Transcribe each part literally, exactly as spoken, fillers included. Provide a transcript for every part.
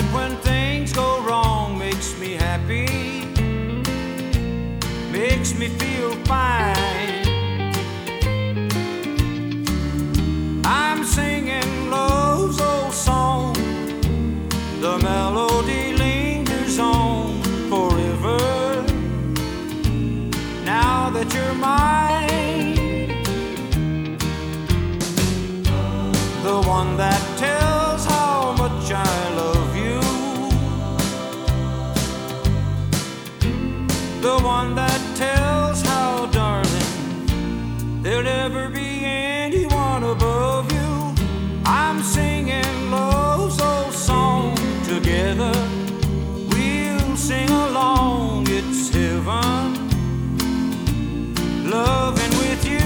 when things go wrong makes me happy, makes me feel fine. I'm singing love's old song, the melody lingers on forever. Now that you're mine, the one that tells how much I love you, the one that tells how, darling, there'll never be anyone above you. I'm singing love's old song together. We'll sing along, it's heaven, loving with you.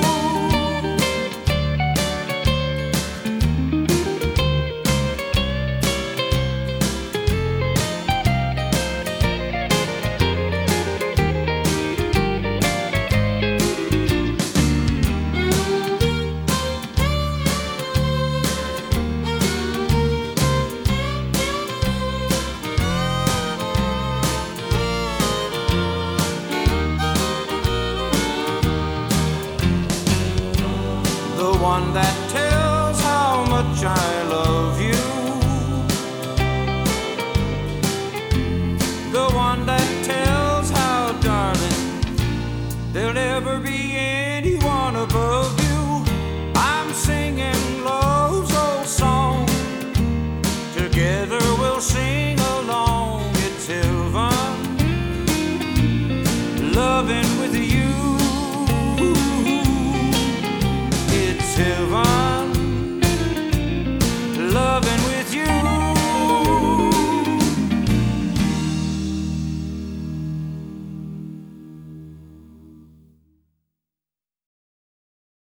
The one that tells how much I love you, the one that tells how, darling, they'll never